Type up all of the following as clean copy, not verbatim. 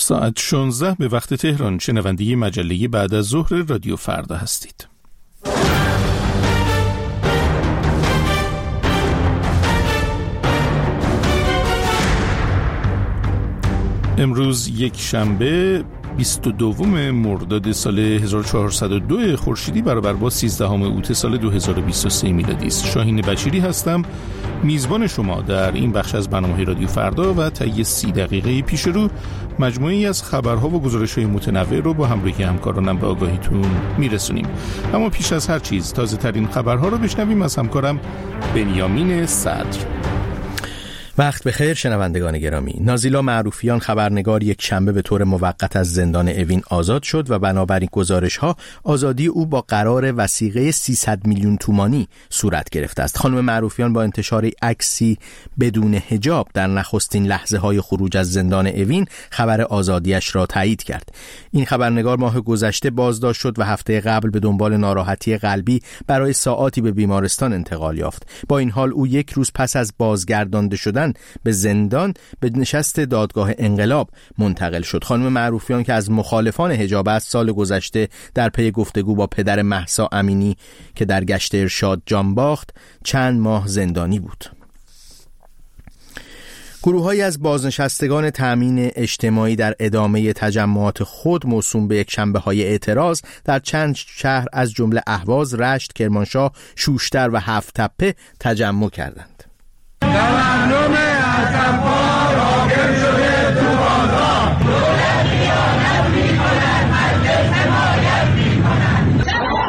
ساعت 16 به وقت تهران. شنونده مجله بعد از ظهر رادیو فردا هستید. امروز یک شنبه 22 مرداد سال 1402 خورشیدی برابر با 13 اوت سال 2023 میلادی است. شاهین بشیری هستم، میزبان شما در این بخش از برنامه رادیو فردا و طی 30 دقیقه پیش رو مجموعه‌ای از خبرها و گزارش‌های متنوع رو با همراهی همکارانم به آگاهیتون میرسونیم. اما پیش از هر چیز تازه ترین خبرها رو بشنویم از همکارم بنیامین صدر. وقت بخیر شنوندگان گرامی. نازیلا معروفیان خبرنگار یک شنبه به طور موقت از زندان اوین آزاد شد و بنابر گزارش‌ها آزادی او با قرار وثیقه 300 میلیون تومانی صورت گرفته است. خانم معروفیان با انتشار عکسی بدون حجاب در نخستین لحظه‌های خروج از زندان اوین خبر آزادیش را تایید کرد. این خبرنگار ماه گذشته بازداشت شد و هفته قبل به دنبال ناراحتی قلبی برای ساعاتی به بیمارستان انتقال یافت. با این حال او یک روز پس از بازگردانده شدن به زندان به نشست دادگاه انقلاب منتقل شد. خانم معروفیان که از مخالفان حجاب است، سال گذشته در پی گفتگو با پدر مهسا امینی که در گشت ارشاد جان باخت چند ماه زندانی بود. گروه‌هایی از بازنشستگان تامین اجتماعی در ادامه تجمعات خود موسوم به یکشنبه‌های اعتراض در چند شهر از جمله اهواز، رشت، کرمانشاه، شوشتر و هفت‌تپه تجمع کردند. تورم اسب‌ها راکم شده تو بازار، دولت خیانت می‌کند، مجلس حمایت می‌کند.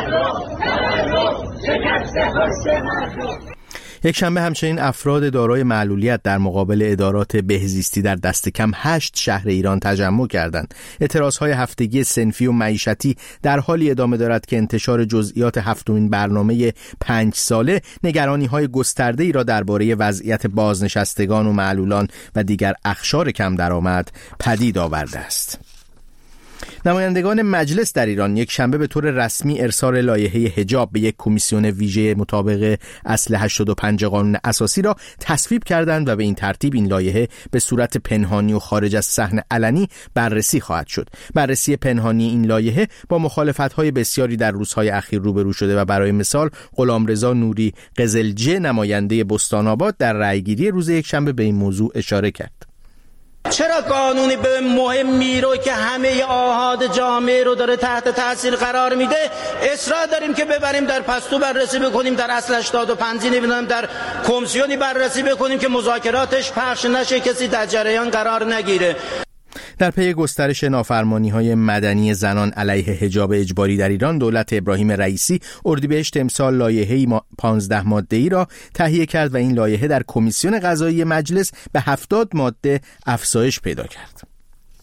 شکست خوش مردم. یک شنبه همچنین افراد دارای معلولیت در مقابل ادارات بهزیستی در دست کم 8 شهر ایران تجمع کردند. اعتراضهای هفتگی صنفی و معیشتی در حالی ادامه دارد که انتشار جزئیات هفتمین برنامه 5 ساله نگرانی‌های گسترده‌ای را درباره وضعیت بازنشستگان و معلولان و دیگر اقشار کم درآمد پدید آورده است. نمایندگان مجلس در ایران یک شنبه به طور رسمی ارسال لایحه حجاب به یک کمیسیون ویژه مطابق اصل 85 قانون اساسی را تصویب کردند و به این ترتیب این لایحه به صورت پنهانی و خارج از صحن علنی بررسی خواهد شد. بررسی پنهانی این لایحه با مخالفت‌های بسیاری در روزهای اخیر روبرو شده و برای مثال غلامرضا نوری قزلجه نماینده بستان‌آباد در رأیگیری روز یک شنبه به این موضوع اشاره کرد. چرا قانونی به مهمی رو که همه آحاد جامعه رو داره تحت تاثیر قرار میده اصرار داریم که ببریم در پستو بررسی بکنیم، در اصل 85 نمیدونم در کمیسیونی بررسی بکنیم که مذاکراتش پخش نشه، کسی در جریان قرار نگیره. در پی گسترش نافرمانی‌های مدنی زنان علیه حجاب اجباری در ایران، دولت ابراهیم رئیسی اردیبهشت امسال لایحه‌ای 15 ماده‌ای را تهیه کرد و این لایحه در کمیسیون قضایی مجلس به 70 ماده افزایش پیدا کرد.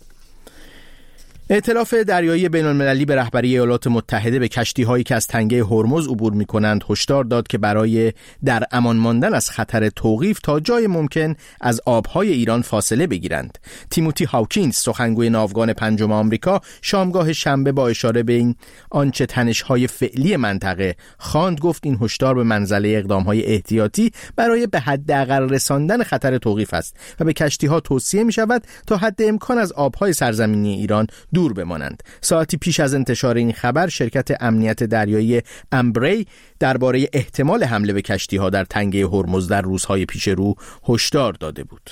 ائتلاف دریایی بین‌المللی به رهبری ایالات متحده به کشتی‌هایی که از تنگه هرمز عبور می‌کنند هشدار داد که برای در امان ماندن از خطر توقیف تا جای ممکن از آب‌های ایران فاصله بگیرند. تیموتی هاوکینز، سخنگوی ناوگان پنجم آمریکا، شامگاه شنبه با اشاره به این آنچه تنش‌های فعلی منطقه خواند گفت این هشدار به منزله اقدام‌های احتیاطی برای به حداقل رساندن خطر توقیف است و به کشتی‌ها توصیه می‌شود تا حد امکان از آب‌های سرزمینی ایران دور بمانند. ساعتی پیش از انتشار این خبر شرکت امنیت دریایی امبری درباره احتمال حمله به کشتی‌ها در تنگه هرمز در روزهای پیش رو هشدار داده بود.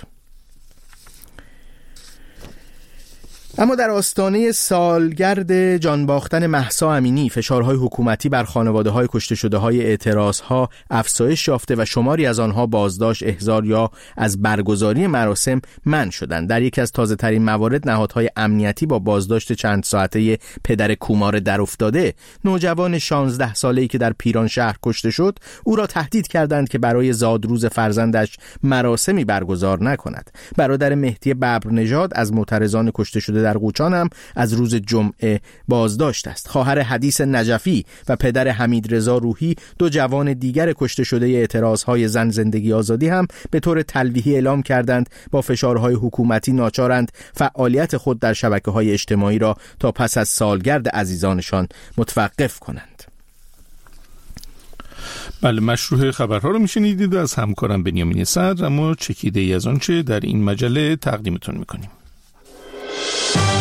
اما در آستانه سالگرد جان باختن مهسا امینی، فشارهای حکومتی بر خانواده‌های کشته شده‌های اعتراضها افزایش یافته و شماری از آنها بازداشت، احضار یا از برگزاری مراسم منع شدند. در یکی از تازه‌ترین موارد نهادهای امنیتی با بازداشت چند ساعته پدر کومار درافتاده، نوجوان 16 ساله‌ای که در پیران شهر کشته شد، او را تهدید کردند که برای زادروز فرزندش مراسمی برگزار نکند. برادر مهدی ببرنژاد از معترضان کشته شده در قوچان هم از روز جمعه بازداشت است. خواهر حدیث نجفی و پدر حمیدرضا روحی، دو جوان دیگر کشته شده اعتراضهای زن زندگی آزادی هم به طور تلویحی اعلام کردند با فشارهای حکومتی ناچارند فعالیت خود در شبکه‌های اجتماعی را تا پس از سالگرد عزیزانشان متوقف کنند. بله، مشروع خبرها رو میشنیدید از همکارم بنیامین صدر، اما چکیده ای از آنچه در این مجله تقدیمتون میکنیم.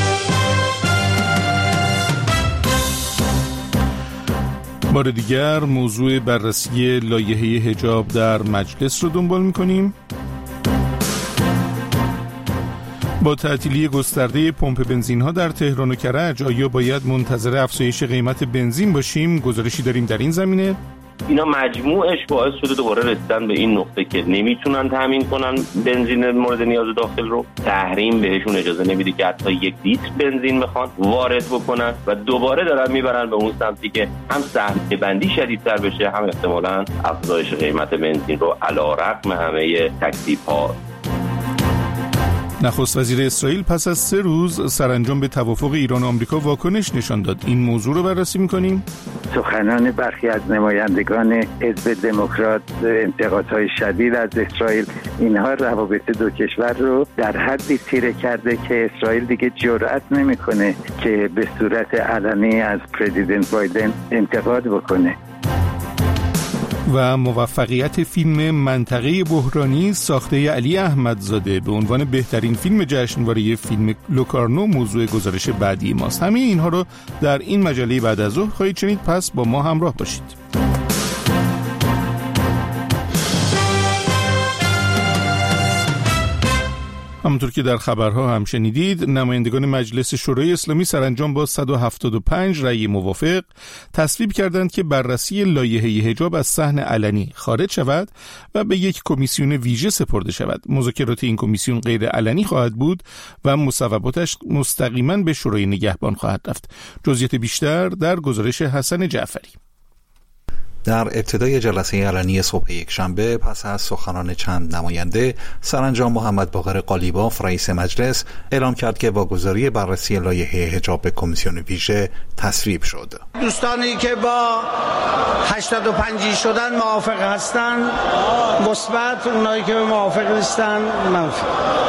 بار دیگر موضوع بررسی لایحه حجاب در مجلس رو دنبال می‌کنیم. با تعطیلی گسترده پمپ بنزین‌ها در تهران و کرج آیا باید منتظر افزایش قیمت بنزین باشیم؟ گزارشی داریم در این زمینه. اینا مجموعش باعث شده دوباره رسیدن به این نقطه که نمیتونن تامین کنن بنزین مورد نیاز داخل رو. تحریم بهشون اجازه نمیده که حتی 1 لیتر بنزین بخوان وارد بکنن و دوباره دارن میبرن به اون سمتی که هم سهم بندی شدیدتر بشه، هم احتمالاً افزایش قیمت بنزین رو علیرغم همه تکلیف‌ها. نخست وزیر اسرائیل پس از 3 روز سرانجام به توافق ایران و آمریکا واکنش نشان داد. این موضوع رو بررسی می‌کنیم. سخنان برخی از نمایندگان حزب دموکرات انتقادهای شدید از اسرائیل، اینها روابط دو کشور رو در حدی تیره کرده که اسرائیل دیگه جرئت نمی‌کنه که به صورت علنی از پرزیدنت بایدن انتقاد بکنه. و موفقیت فیلم منطقه بحرانی ساخته علی احمدزاده به عنوان بهترین فیلم جشنواره فیلم لوکارنو موضوع گزارش بعدی ماست. همه اینها رو در این مجله بعد از ظهر خواهید شنید، پس با ما همراه باشید. همونطور که در خبرها هم شنیدید، نمایندگان مجلس شورای اسلامی سرانجام با 175 رأی موافق تصویب کردند که بررسی لایحه حجاب از صحن علنی خارج شود و به یک کمیسیون ویژه سپرده شود. مذاکرات این کمیسیون غیر علنی خواهد بود و مصوباتش مستقیما به شورای نگهبان خواهد رفت. جزئیات بیشتر در گزارش حسن جعفری. در ابتدای جلسه علنی صبح یکشنبه پس از سخنان چند نماینده، سرانجام محمد باقر قالیباف رئیس مجلس اعلام کرد که واگذاری بررسی لایحه حجاب به کمیسیون ویژه تصویب شد. دوستانی که با 85 شدن موافق هستند مثبت، اونایی که موافق نیستند منفی.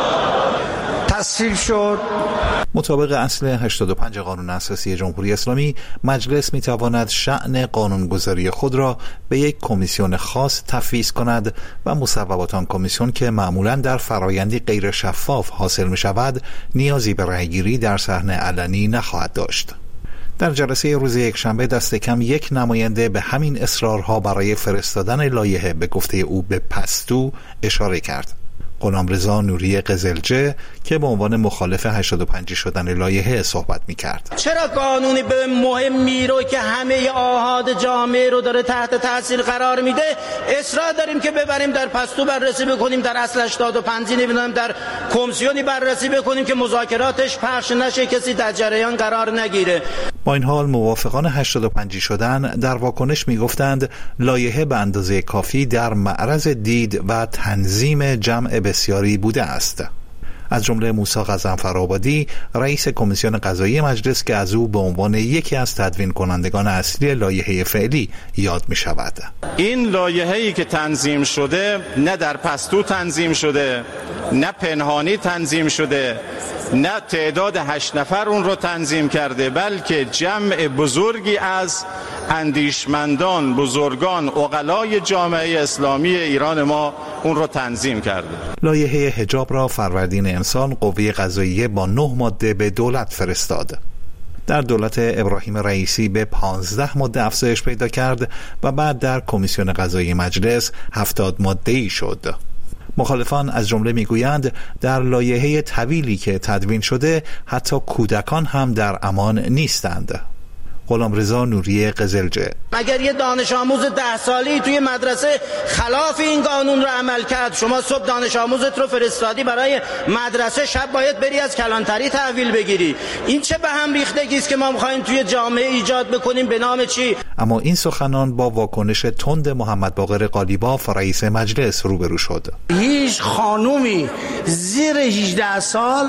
تصویب شد. مطابق اصل 85 قانون اساسی جمهوری اسلامی، مجلس میتواند شأن قانونگذاری خود را به یک کمیسیون خاص تفویض کند و مصوبات آن کمیسیون که معمولاً در فرایندی غیر شفاف حاصل می شود، نیازی به رأیگیری در صحن علنی نخواهد داشت. در جلسه روز یکشنبه دست کم 1 نماینده به همین اصرارها برای فرستادن لایحه به گفته او به پستو اشاره کرد. غلامرضا نوری قزلجه که به عنوان مخالف 85 شدن لایحه صحبت می‌کرد. چرا قانونی به مهمی رو که همه آحاد جامعه رو داره تحت تاثیر قرار میده اصرار داریم که ببریم در پستو بررسی بکنیم، در اصل 85 نمیدونم در کمیسیونی بررسی بکنیم که مذاکراتش پخش نشه، کسی در جریان قرار نگیره. با این حال موافقان 85 شدن در واکنش میگفتند لایحه به اندازه کافی در معرض دید و تنظیم جمع بسیاری بوده است. از جمله موسی غضنفرآبادی رئیس کمیسیون قضایی مجلس که از او به عنوان یکی از تدوین کنندگان اصلی لایحه فعلی یاد می شود. این لایحه‌ای که تنظیم شده نه در پستو تنظیم شده، نه پنهانی تنظیم شده، نه تعداد 8 نفر اون رو تنظیم کرده، بلکه جمع بزرگی از اندیشمندان، بزرگان، عقلای جامعه اسلامی ایران ما اون رو تنظیم کرده. لایحه حجاب را فروردین امسال قوه قضاییه با 9 ماده به دولت فرستاد. در دولت ابراهیم رئیسی به 15 ماده افزایش پیدا کرد و بعد در کمیسیون قضایی مجلس 70 ماده‌ای شد. مخالفان از جمله میگویند در لایحه طویلی که تدوین شده حتی کودکان هم در امان نیستند. غلامرضا نوری قزلجه: اگر یه دانش آموز 10 سالی توی مدرسه خلاف این قانون رو عمل کرد، شما صبح دانش آموزت رو فرستادی برای مدرسه، شب باید بری از کلانتری تحویل بگیری. این چه به هم ریختگی است که ما می‌خوایم توی جامعه ایجاد بکنیم؟ به نام چی؟ اما این سخنان با واکنش تند محمد باقر قالیباف رئیس مجلس روبرو شد. هیچ خانومی زیر 18 سال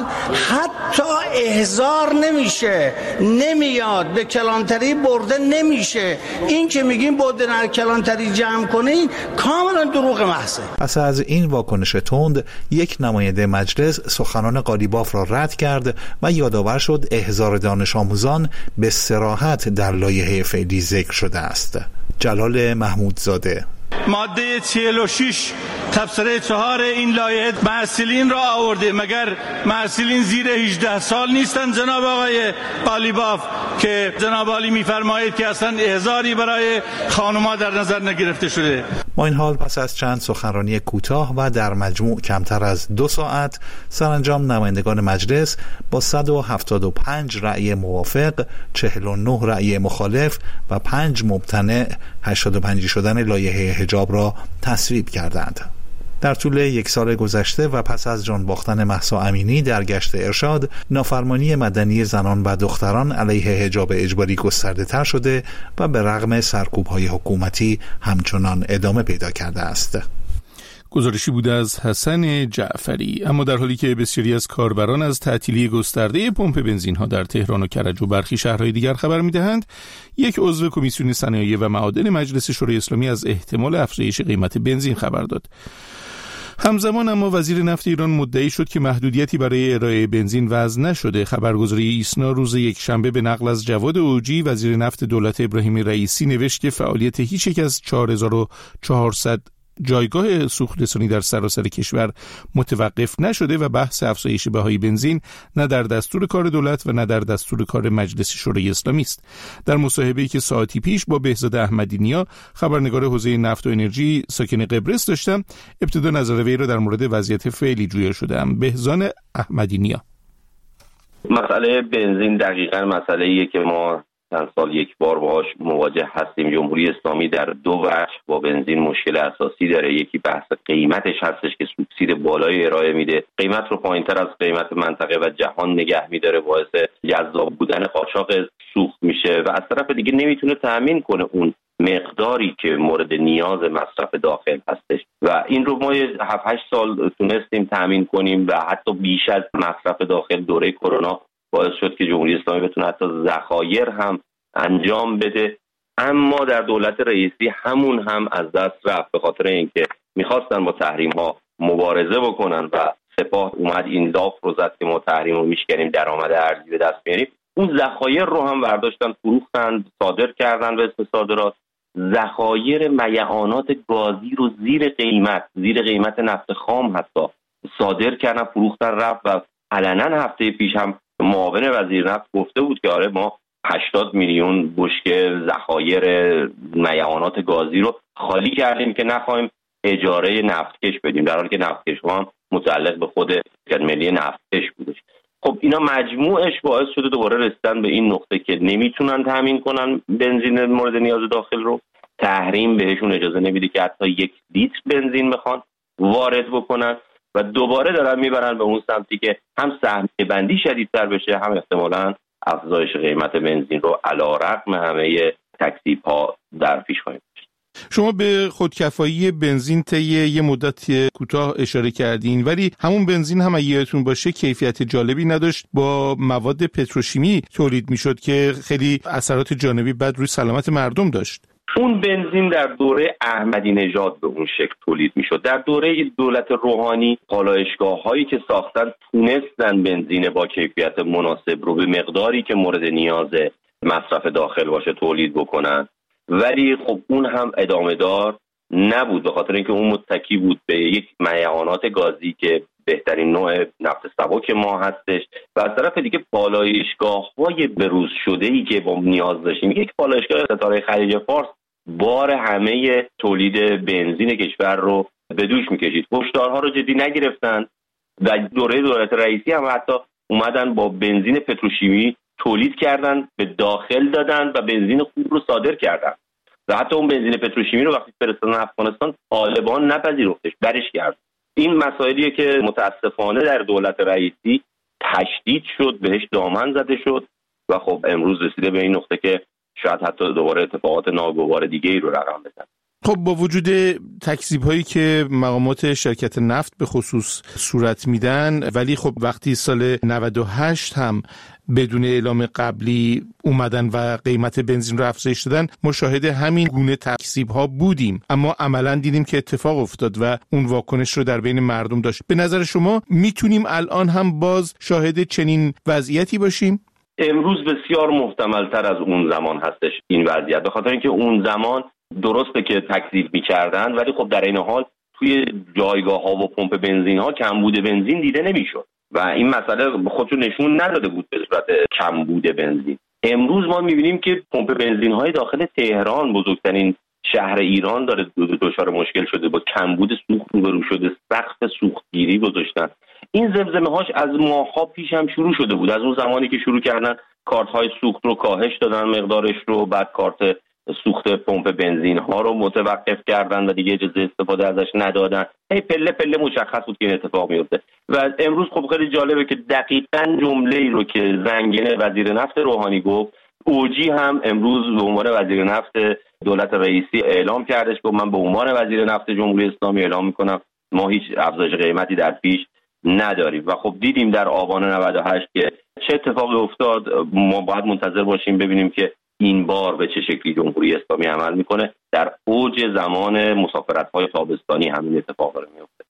حتی احضار نمیشه، نمیاد به کلانتری برده نمیشه. این که میگیم برده در کلانتری جمع کنین کاملا دروغ محضه. پس از این واکنش تند، یک نماینده مجلس سخنان قالیباف را رد کرد و یادآور شد احضار دانش آموزان به صراحت در لایحه فعلی ذکر شده است. جلال محمودزاده: ماده 46 تبصره 4 این لایحه محصلین را آورده. مگر محصلین زیر 18 سال نیستن جناب آقای قالیباف که جناب عالی میفرمایید که اصلا احضاری برای خانم‌ها در نظر نگرفته شده؟ با این حال پس از چند سخنرانی کوتاه و در مجموع کمتر از 2 ساعت سرانجام نمایندگان مجلس با 175 رأی موافق، 49 رأی مخالف و 5 ممتنع 85 شدن لایحه حجاب را تصویب کردند. در طول 1 سال گذشته و پس از جان باختن مهسا امینی در گشت ارشاد، نافرمانی مدنی زنان و دختران علیه حجاب اجباری گسترده تر شده و به رغم سرکوب‌های حکومتی همچنان ادامه پیدا کرده است. گزارشی بوده از حسن جعفری. اما در حالی که بسیاری از کاربران از تعطیلی گسترده پمپ بنزین‌ها در تهران و کرج و برخی شهرهای دیگر خبر می‌دهند، یک عضو کمیسیون صنایع و معادن مجلس شورای اسلامی از احتمال افزایش قیمت بنزین خبر داد. همزمان اما وزیر نفت ایران مدعی شد که محدودیتی برای ارائه بنزین وضع نشده. خبرگزاری ایسنا روز یکشنبه به نقل از جواد اوجی وزیر نفت دولت ابراهیم رئیسی نوشت که فعالیت هیچ یک از 4400 جایگاه سوخترسانی در سراسر کشور متوقف نشده و بحث افزایش بهای بنزین نه در دستور کار دولت و نه در دستور کار مجلس شورای اسلامی است. در مصاحبه‌ای که ساعتی پیش با بهزاد احمدی نیا خبرنگار حوزه نفت و انرژی ساکن قبرس داشتم، ابتدا نظر وی را در مورد وضعیت فعلی جویا شدم. بهزاد احمدی نیا: مسئله بنزین دقیقاً مسئله‌ایه که ما چند سال یک بار باهاش مواجه هستیم. جمهوری اسلامی در 2 وجه با بنزین مشکل اساسی داره. یکی بحث قیمتش هستش که سوبسید بالای ارائه میده، قیمت رو پایینتر از قیمت منطقه و جهان نگه میداره، باعث جذاب بودن قاچاق سوخت میشه و از طرف دیگه نمیتونه تأمین کنه اون مقداری که مورد نیاز مصرف داخل هستش و این رو ما 7-8 سال تونستیم تأمین کنیم و حتی بیش از مصرف داخل دوره کرونا باعث شد که جمهوری اسلامی بتونه حتی ذخایر هم انجام بده. اما در دولت رئیسی همون هم از دست رفت به خاطر اینکه میخواستن با تحریم ها مبارزه بکنن و سپاه اومد این لاف رو زد که ما تحریم رو میشکنیم، درآمد ارزی به دست میاریم. اون ذخایر رو هم برداشتن فروختن، صادر کردن به اسم صادرات. ذخایر میعانات گازی رو زیر قیمت نفت خام حتی صادر کردن، فروختن، رفت و علنا هفته پیش هم معاون وزیر نفت گفته بود که آره ما 80 میلیون بشکه ذخایر میعانات گازی رو خالی کردیم که نخواهیم اجاره نفتکش بدیم، در حالی که نفتکش هم متعلق به خود شرکت ملی نفتکش بودش. خب اینا مجموعش باعث شده دوباره رسیدن به این نقطه که نمیتونن تامین کنن بنزین مورد نیاز داخل رو. تحریم بهشون اجازه نمیده که حتی 1 لیتر بنزین بخوان وارد بکنن و دوباره دارن میبرن به اون سمتی که هم سهمیه بندی شدیدتر بشه، هم احتمالاً افزایش قیمت بنزین رو علیرغم همه تکذیب‌ها در پیش خواهیم داشت. شما به خودکفایی بنزین طی یه مدت کوتاه اشاره کردین، ولی همون بنزین هم اگه یادتون باشه کیفیت جالبی نداشت، با مواد پتروشیمی تولید میشد که خیلی اثرات جانبی بد روی سلامت مردم داشت. اون بنزین در دوره احمدی نژاد به اون شکل تولید میشد. در دوره دولت روحانی پالایشگاه‌هایی که ساختن تونستن بنزین با کیفیت مناسب رو به مقداری که مورد نیاز مصرف داخل باشه تولید بکنن، ولی خب اون هم ادامه دار نبود به خاطر اینکه اون متکی بود به یک میعانات گازی که بهترین نوع نفت سبک ما هستش و از طرف دیگه پالایشگاه‌های بروز شده‌ای که با نیاز داشتیم. یک پالایشگاه ستاره خلیج فارس بار همه تولید بنزین کشور رو به دوش میکشید. هشدارها رو جدی نگرفتن و دوره دولت رئیسی هم حتی اومدن با بنزین پتروشیمی تولید کردن، به داخل دادن و بنزین خوب رو صادر کردن و حتی اون بنزین پتروشیمی رو وقتی فرستادن افغانستان طالبان نپذیرفتش، برش کرد. این مسائلیه که متاسفانه در دولت رئیسی تشدید شد، بهش دامن زده شد و خب امروز رسیده به این نقطه که شاید حتی دوباره اتفاقات ناگوار دیگه ای رو رقم بزنه. خب با وجود تکذیب هایی که مقامات شرکت نفت به خصوص صورت میدن، ولی خب وقتی سال 98 هم بدون اعلام قبلی اومدن و قیمت بنزین رو افزایش دادن، مشاهد همین گونه تکذیب ها بودیم، اما عملا دیدیم که اتفاق افتاد و اون واکنش رو در بین مردم داشت. به نظر شما میتونیم الان هم باز شاهد چنین وضعیتی باشیم؟ امروز بسیار محتمل‌تر از اون زمان هستش این وضعیت، به خاطر اینکه اون زمان درسته که تکذیب می‌کردن، ولی خب در این حال توی جایگاه‌ها و پمپ بنزین‌ها کمبود بنزین دیده نمی‌شد و این مسئله خودشو نشون نداده بود به صورت کمبود بنزین. امروز ما می‌بینیم که پمپ بنزین‌های داخل تهران، بزرگترین شهر ایران، داره دچار مشکل شده، با کمبود سوخت روبرو شده، سقف سوختگیری گذاشتن. این زمزمه‌هاش از ماه‌ها پیش هم شروع شده بود، از اون زمانی که شروع کردن کارت‌های سوخت رو کاهش دادن مقدارش رو، بعد کارت سوخت پمپ بنزین ها رو متوقف کردن و دیگه اجازه استفاده ازش ندادن. پله پله مشخص بود که این اتفاق میفته و امروز خب خیلی جالبه که دقیقاً جمله‌ای رو که زنگنه وزیر نفت روحانی گفت، اوجی هم امروز به عنوان وزیر نفت دولت رئیسی اعلام کردش که من به عنوان وزیر نفت جمهوری اسلامی اعلام میکنم ما هیچ افزایش قیمتی در پیش نداریم. و خب دیدیم در آبان 98 که چه اتفاقی افتاد. ما باید منتظر باشیم ببینیم که این بار به چه شکلی جمهوری اسلامی عمل میکنه. در اوج زمان مسافرت‌های تابستانی همین اتفاق داره میفته.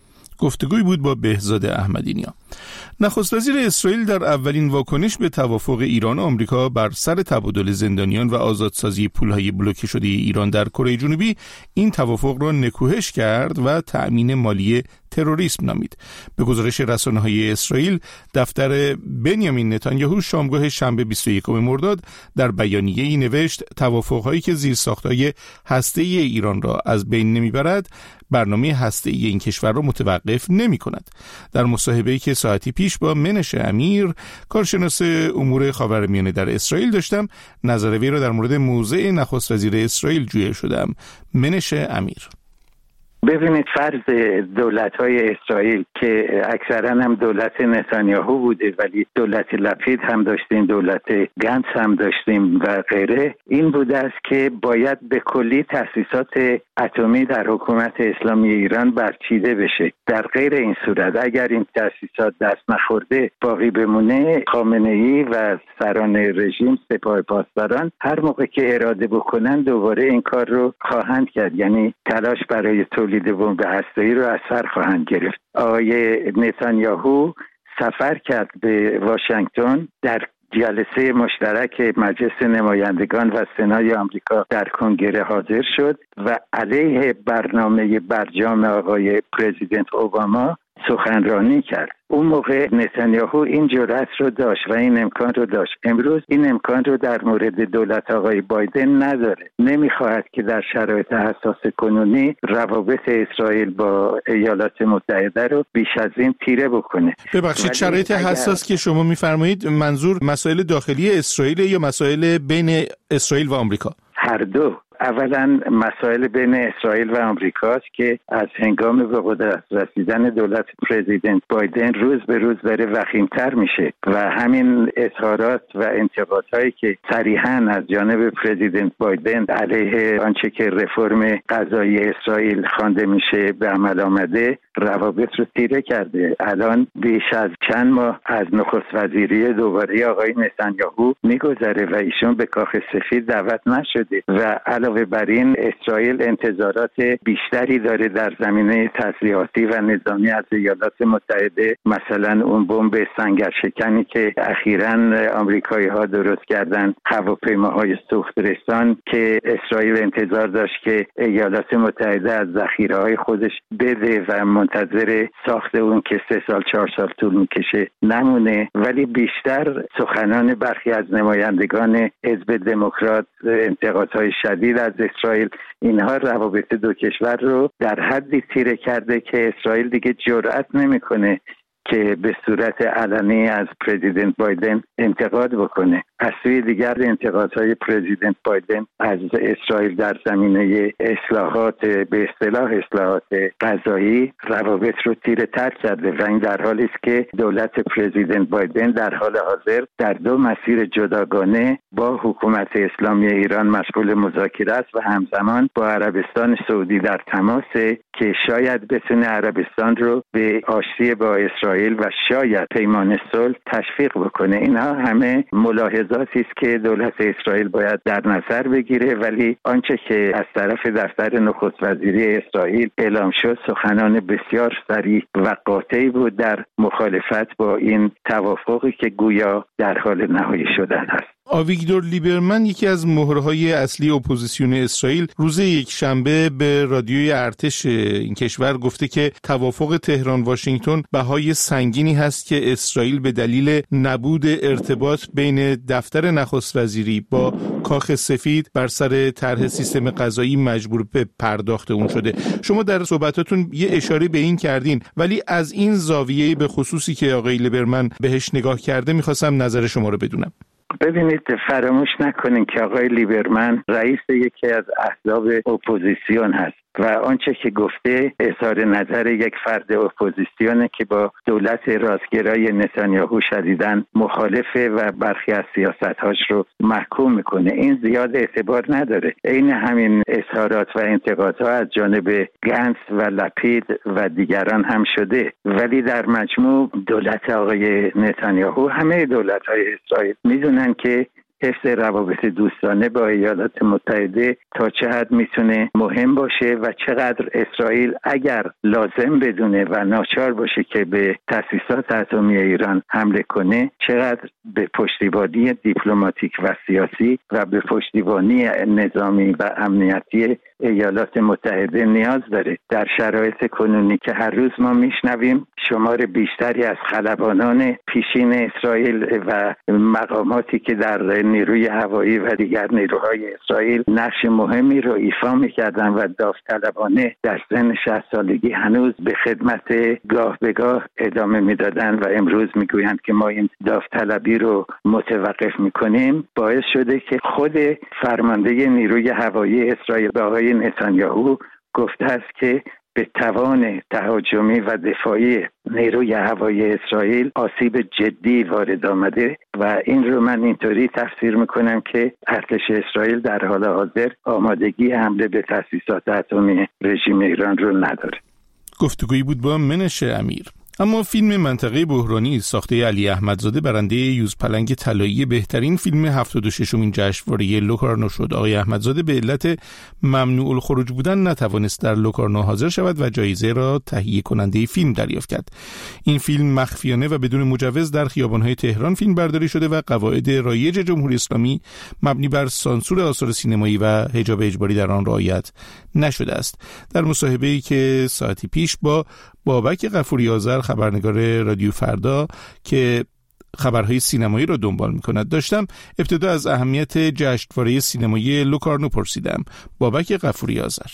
گفتگوی بود با بهزاد احمدی‌نیا. نخست وزیر اسرائیل در اولین واکنش به توافق ایران و آمریکا بر سر تبادل زندانیان و آزادسازی پولهای بلوکه شده ایران در کره جنوبی این توافق را نکوهش کرد و تأمین مالی تروریسم نامید. به گزارش رسانه‌های اسرائیل، دفتر بنیامین نتانیاهو شامگاه شنبه 21 مرداد در بیانیه‌ای نوشت توافق‌هایی که زیرساخت‌های هسته‌ای ایران را از بین نمیبرد، برنامه هسته‌ای این کشور را متوقف نمی‌کند. در مصاحبه‌ای که ساعتی پیش با منش امیر، کارشناس امور خاورمیانه در اسرائیل داشتم، نظر وی را در مورد موضع نخست وزیر اسرائیل جویا شدم. منش امیر: ببینید، فرض دولت‌های اسرائیل که اکثرا هم دولت نتانیاهو بوده ولی دولت لپید هم داشتیم، دولت گنتس هم داشتیم و غیره، این بوده است که باید به کلی تأسیسات اتمی در حکومت اسلامی ایران برچیده بشه. در غیر این صورت اگر این تأسیسات دست نخورده باقی بمونه، خامنه‌ای و سران رژیم، سپاه پاسداران، هر موقع که اراده بکنن دوباره این کار رو خواهند کرد، یعنی تلاش برای تولید بمب هسته‌ای رو از سر خواهند گرفت. آقای نتانیاهو سفر کرد به واشنگتن، در جلسه مشترک مجلس نمایندگان و سنای آمریکا در کنگره حاضر شد و علیه برنامه برجام آقای پرزیدنت اوباما سخنرانی کرد. اون موقع نتانیاهو این جرأت رو داشت و این امکان رو داشت. امروز این امکان رو در مورد دولت آقای بایدن نداره. نمیخواهد که در شرایط حساس کنونی روابط اسرائیل با ایالات متحده رو بیش از این تیره بکنه. ببخشید، شرایط حساس که شما میفرمایید منظور مسائل داخلی اسرائیل یا مسائل بین اسرائیل و آمریکا؟ هر دو. اولا مسائل بین اسرائیل و آمریکاست که از هنگام به قدرت رسیدن دولت پرزیدنت بایدن روز به روز داره وخیم‌تر میشه و همین اظهارات و انتقادهایی که صریحاً از جانب پرزیدنت بایدن علیه آنچه که رفرم قضایی اسرائیل خوانده میشه به عمل آمده، روابط رو تیره کرده. الان بیش از چند ماه از نخست وزیری دوباره آقای نتانیاهو میگذره و ایشون به کاخ سفید دعوت نشده و علاوه بر این اسرائیل انتظارات بیشتری داره در زمینه تسلیحاتی و نظامی از ایالات متحده. مثلا اون بمب سنگرشکنی که اخیراً آمریکایی‌ها درست کردن، هواپیماهای سوخت رسان که اسرائیل انتظار داشت که ایالات متحده از ذخیره‌های خودش بده و منتظر ساخت اون که 3 سال 4 سال طول میکشه نمونه. ولی بیشتر سخنان برخی از نمایندگان حزب دموکرات انتقادهای شدید از اسرائیل، اینها روابط دو کشور رو در حدی تیره کرده که اسرائیل دیگه جرأت نمیکنه که به صورت علنی از پرزیدنت بایدن انتقاد بکنه. از سوی دیگر انتقادهای پرزیدنت بایدن از اسرائیل در زمینه اصلاحات، به اصطلاح اصلاحات قضایی، روابط رو تیره تر کرده و این در حالی است که دولت پرزیدنت بایدن در حال حاضر در دو مسیر جداگانه با حکومت اسلامی ایران مشغول مذاکره است و همزمان با عربستان سعودی در تماسه که شاید بتونه عربستان رو به آشتی با اسرائیل و شاید پیمان صلح تشویق بکنه. اینها همه ملاحظاتی است که دولت اسرائیل باید در نظر بگیره، ولی آنچه که از طرف دفتر نخست وزیری اسرائیل اعلام شد سخنان بسیار صریح و قاطعی بود در مخالفت با این توافقی که گویا در حال نهایی شدن است. آویگدور لیبرمن، یکی از مهره‌های اصلی اپوزیسیون اسرائیل، روز یکشنبه به رادیوی ارتش این کشور گفته که توافق تهران واشنگتن بهای سنگینی هست که اسرائیل به دلیل نبود ارتباط بین دفتر نخست وزیری با کاخ سفید بر سر طرح سیستم قضایی مجبور به پرداخت اون شده. شما در صحبتاتون یه اشاره به این کردین، ولی از این زاویه به خصوصی که آقای لیبرمن بهش نگاه کرده می‌خواستم نظر شما رو بدونم. ببینید، فراموش نکنین که آقای لیبرمن رئیس یکی از احزاب اپوزیسیون هست و آنچه که گفته اظهار نظر یک فرد اپوزیسیونه که با دولت راستگرای نتانیاهو شدیداً مخالفه و برخی از سیاست‌هاش رو محکوم میکنه. این زیاد اعتبار نداره. عین همین اظهارات و انتقادها از جانب گنتس و لپید و دیگران هم شده، ولی در مجموع دولت آقای نتانیاهو، همه دولت‌های اسرائیل میدونن که حفظ روابط دوستانه با ایالات متحده تا چه حد میتونه مهم باشه و چقدر اسرائیل اگر لازم بدونه و ناچار باشه که به تأسیسات اتمی ایران حمله کنه، چقدر به پشتیبانی دیپلماتیک و سیاسی و به پشتیبانی نظامی و امنیتی ایالات متحده نیاز داره. در شرایط کنونی که هر روز ما میشنویم شمار بیشتری از خلبانان پیشین اسرائیل و مقاماتی که در نیروی هوایی و دیگر نیروهای اسرائیل نقش مهمی رو ایفا میکردن و داوطلبانه در سن 60 سالگی هنوز به خدمت گاه به گاه ادامه میدادن و امروز میگویند که ما این داوطلبی رو متوقف میکنیم، باعث شده که خود فرمانده نیروی هوایی اسرائیل به آقای نتانیاهو گفته است که به توان تهاجمی و دفاعی نیروی هوایی اسرائیل آسیب جدی وارد آمده و این رو من اینطوری تفسیر میکنم که ارتش اسرائیل در حال حاضر آمادگی حمله به تأسیسات اتمی رژیم ایران رو نداره. گفتگویی بود با منش امیر. اما فیلم منطقه بحرانی ساخته علی احمدزاده برنده یوزپلنگ طلایی بهترین فیلم 76مین جشنواره لوکارنو شد. آقای احمدزاده به علت ممنوع الخروج بودن نتوانست در لوکارنو حاضر شود و جایزه را تهیه کننده فیلم دریافت کرد. این فیلم مخفیانه و بدون مجوز در خیابان‌های تهران فیلم برداری شده و قواعد رایج جمهوری اسلامی مبنی بر سانسور آثار سینمایی و حجاب اجباری در آن رعایت نشده است. در مصاحبه‌ای که ساعتی پیش با بابک غفوری آذر، خبرنگار رادیو فردا که خبرهای سینمایی را دنبال می‌کند، داشتم ابتدا از اهمیت جشنواره سینمایی لوکارنو پرسیدم. بابک غفوری آذر: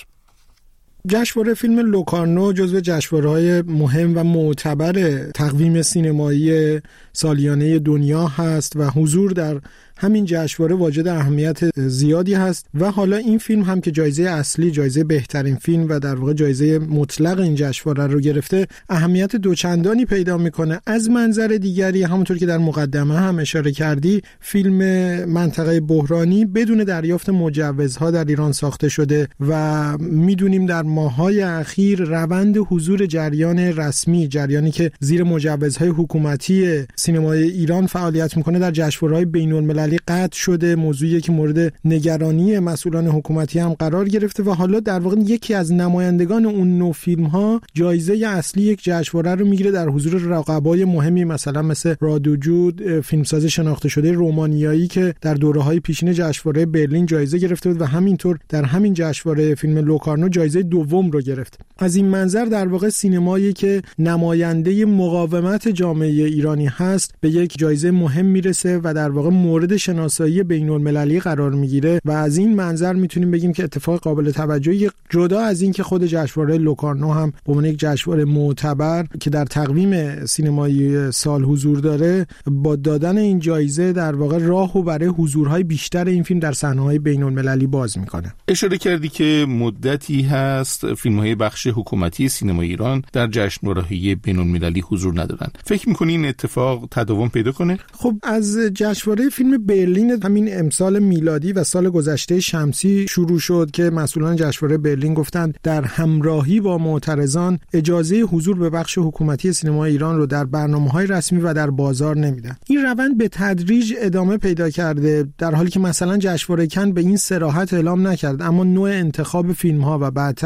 جشنواره فیلم لوکارنو جزو جشنواره‌های مهم و معتبر تقویم سینمایی سالیانه دنیا هست و حضور در همین جشنواره واجد اهمیت زیادی هست و حالا این فیلم هم که جایزه اصلی، جایزه بهترین فیلم و در واقع جایزه مطلق این جشنواره رو گرفته، اهمیت دوچندانی پیدا میکنه. از منظر دیگری همونطور که در مقدمه هم اشاره کردی، فیلم منطقه بحرانی بدون دریافت مجوزها در ایران ساخته شده و میدونیم در ماه‌های اخیر روند حضور جریان رسمی، جریانی که زیر مجوزهای حکومتی سینمای ایران فعالیت میکنه، در جشنواره‌های بین‌المللی قطع شده. موضوعی که مورد نگرانی مسئولان حکومتی هم قرار گرفته و حالا در واقع یکی از نمایندگان اون نوع فیلم‌ها جایزه اصلی یک جشنواره رو میگیره در حضور رقبای مهمی مثلا مثل رادوجود، فیلمساز شناخته شده رومانیایی که در دوره‌های پیشین جشنواره برلین جایزه گرفته بود و همینطور در همین جشنواره فیلم لوکارنو جایزه دوم رو گرفت. از این منظر در واقع سینمایی که نماینده مقاومت جامعه ایرانی هست به یک جایزه مهم میرسه و در واقع مورد شناسایی بین‌المللی قرار میگیره و از این منظر میتونیم بگیم که اتفاق قابل توجهی، جدا از این که خود جشنواره لوکارنو هم به عنوان یک جشنواره معتبر که در تقویم سینمایی سال حضور داره، با دادن این جایزه در واقع راهو برای حضورهای بیشتر این فیلم در صحنه‌های بین‌المللی باز میکنه. اشاره کردی که مدتی هست فیلم‌های بخش حکومتی سینمای ایران در جشنواره‌های بین‌المللی حضور ندارن. فکر می‌کنی این اتفاق تداوم پیدا کنه؟ خب از جشنواره فیلم برلین همین امسال میلادی و سال گذشته شمسی شروع شد که مسئولان جشنواره برلین گفتند در همراهی با معترضان اجازه حضور به بخش حکومتی سینمای ایران رو در برنامه‌های رسمی و در بازار نمیدن. این روند به تدریج ادامه پیدا کرده، در حالی که مثلا جشنواره کن به این صراحت اعلام نکرد، اما نوع انتخاب فیلم‌ها و بعدتر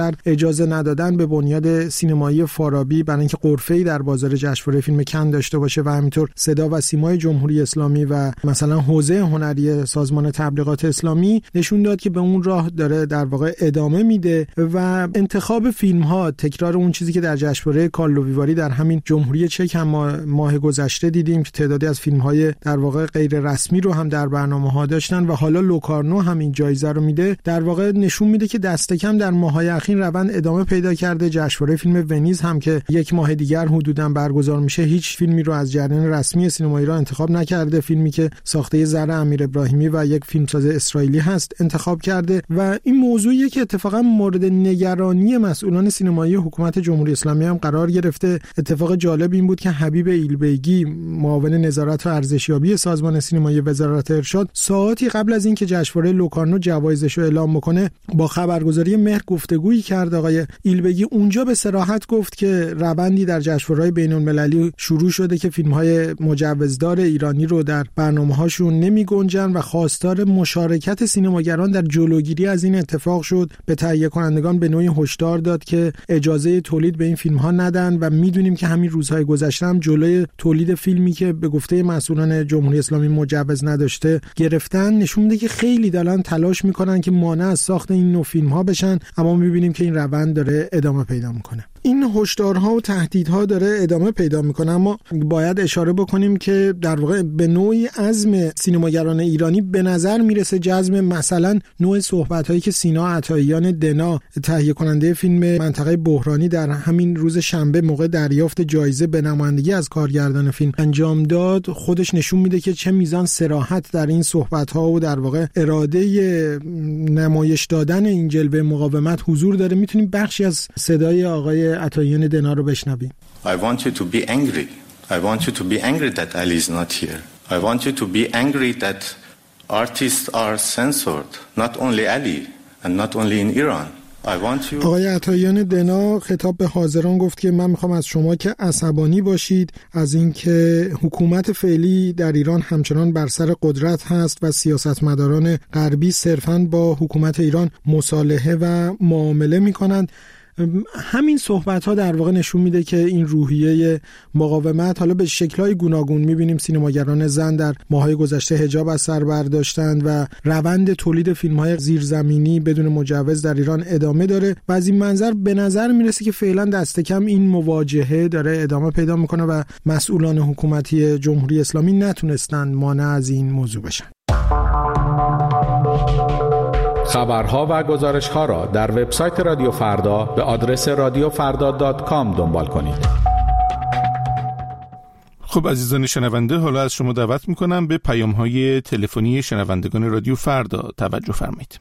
کرد، اجازه ندادن به بنیاد سینمایی فارابی برای اینکه غرفه‌ای در بازار جشنواره فیلم کن داشته باشه و همینطور صدا و سیمای جمهوری اسلامی و مثلا حوزه هنری سازمان تبلیغات اسلامی نشون داد که به اون راه داره در واقع ادامه میده و انتخاب فیلم‌ها تکرار اون چیزی که در جشنواره کارلو ویواری در همین جمهوری چک هم ماه گذشته دیدیم که تعدادی از فیلم‌های در واقع غیر رسمی رو هم در برنامه‌ها داشتن و حالا لوکارنو هم این جایزه رو میده، در واقع نشون میده که دست کم در ماه‌های اخیر روند ادامه پیدا کرده. جشنواره فیلم ونیز هم که یک ماه دیگر حدوداً برگزار میشه هیچ فیلمی رو از جریان رسمی سینما ایران انتخاب نکرده، فیلمی که ساخته زر امیر ابراهیمی و یک فیلمساز اسرائیلی هست انتخاب کرده و این موضوعیه که اتفاقا مورد نگرانی مسئولان سینمایی حکومت جمهوری اسلامی هم قرار گرفته. اتفاق جالب این بود که حبیب ایلبیگی معاون نظارت و ارزشیابی سازمان سینمایی وزارت ارشاد ساعاتی قبل از اینکه جشنواره لوکارنو جوایزش رو اعلام بکنه با خبرگزاری مهر گفتگویی کرد. آقای ایلبیگی اونجا به صراحت گفت که روندی در جشنواره‌های بین‌المللی شروع شده که فیلم‌های مجوزدار ایرانی رو در برنامه‌هاشون نمی‌گنجن و خواستار مشارکت سینماگران در جلوگیری از این اتفاق شد. به تهیه کنندگان به نوعی هشدار داد که اجازه تولید به این فیلم‌ها ندن و می‌دونیم که همین روزهای گذشته هم جلوی تولید فیلمی که به گفته مسئولان جمهوری اسلامی مجوز نداشته گرفتن. نشون میده که خیلی دارن تلاش میکنن که مانع از ساخت این نوع فیلم‌ها بشن، اما می‌بینیم که این روند داره ادامه پیدا میکنه. این هشدارها و تهدیدها داره ادامه پیدا میکنه، اما باید اشاره بکنیم که در واقع به نوعی عزم سینماگران ایرانی به نظر میرسه جزم مثلا نوع صحبت‌هایی که سینا عطاییان دنا تهیه کننده فیلم منطقه بحرانی در همین روز شنبه موقع دریافت جایزه به نمایندگی از کارگردان فیلم انجام داد خودش نشون میده که چه میزان صراحت در این صحبت‌ها و در واقع اراده نمایش دادن این جلوه مقاومت حضور داره. میتونیم بخشی از صدای آقای عطاییان دنا رو بشنویم. I want you to be angry. I want you to be angry that Ali is not here. I want you to be angry that artists are censored, not only Ali and not only in Iran. آقای عطاییان دنا خطاب به حاضران گفت که من میخوام از شما که عصبانی باشید از اینکه حکومت فعلی در ایران همچنان بر سر قدرت هست و سیاستمداران غربی صرفاً با حکومت ایران مصالحه و معامله میکنند. همین صحبت‌ها در واقع نشون میده که این روحیه مقاومت حالا به شکل‌های گوناگون می‌بینیم. سینماگران زن در ماه‌های گذشته حجاب از سر برداشتند و روند تولید فیلم‌های زیرزمینی بدون مجوز در ایران ادامه داره و از این منظر به نظر میرسه که فعلا دست کم این مواجهه داره ادامه پیدا میکنه و مسئولان حکومتی جمهوری اسلامی نتونستن مانع از این موضوع بشن. خبرها و گزارش‌ها را در وبسایت رادیو فردا به آدرس radiofarda.com دنبال کنید. خب عزیزان شنونده، حالا از شما دعوت می‌کنم به پیام‌های تلفنی شنوندگان رادیو فردا توجه فرمایید.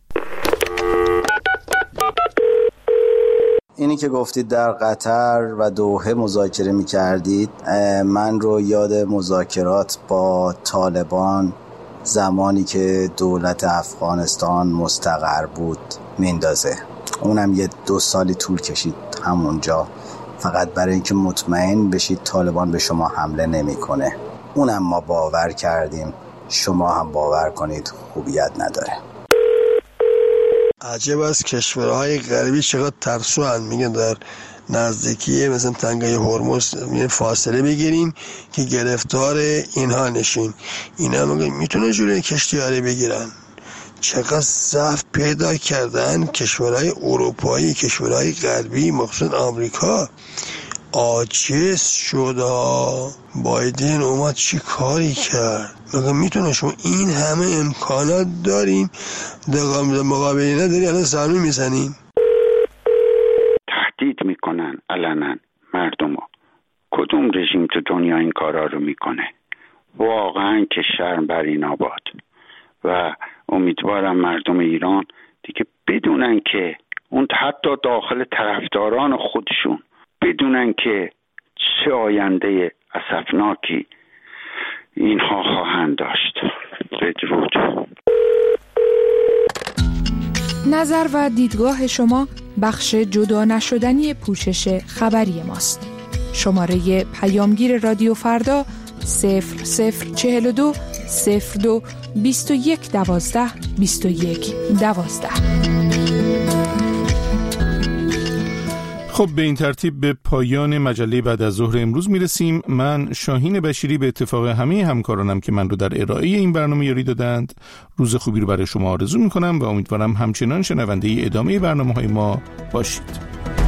اینی که گفتید در قطر و دوحه مذاکره می‌کردید، من رو یاد مذاکرات با طالبان زمانی که دولت افغانستان مستقر بود میندازه. اونم 1-2 سالی طول کشید همونجا، فقط برای اینکه مطمئن بشید طالبان به شما حمله نمیکنه. اونم ما باور کردیم، شما هم باور کنید خوبیت نداره. عجب از کشورهای غربی چقدر ترسوان. میگن در نزدیکی مثلا تنگه هرمز فاصله بگیریم که گرفتار اینها نشین. اینا میتونه جلوی کشتیاری بگیرن. چقدر ضعف پیدا کردن کشورهای اروپایی، کشورهای غربی، مخصوصا آمریکا. عاجز شد. بایدن اومد چی کاری کرد؟ میتونه شما این همه امکانات داریم در مقابلی نداری الان زنون میزنیم. تهدید میکنن علنا مردمو. کدوم رژیم تو دنیا این کارا رو میکنه؟ واقعا که شرم بر اینا باد. و امیدوارم مردم ایران دیگه بدونن که اون حتی داخل طرفداران خودشون بدونن که چه آینده اسفناکی اینها خواهند داشت. بدرود. نظر و دیدگاه شما بخش جدا نشدنی پوشش خبری ماست. شماره پیامگیر رادیو فردا 0042 02 21 12 21 12. خب به این ترتیب به پایان مجله بعد از ظهر امروز میرسیم. من شاهین بشیری به اتفاق همه همکارانم که من رو در ارائه این برنامه یاری دادند روز خوبی رو برای شما آرزو میکنم و امیدوارم همچنان شنونده ادامه برنامه‌های ما باشید.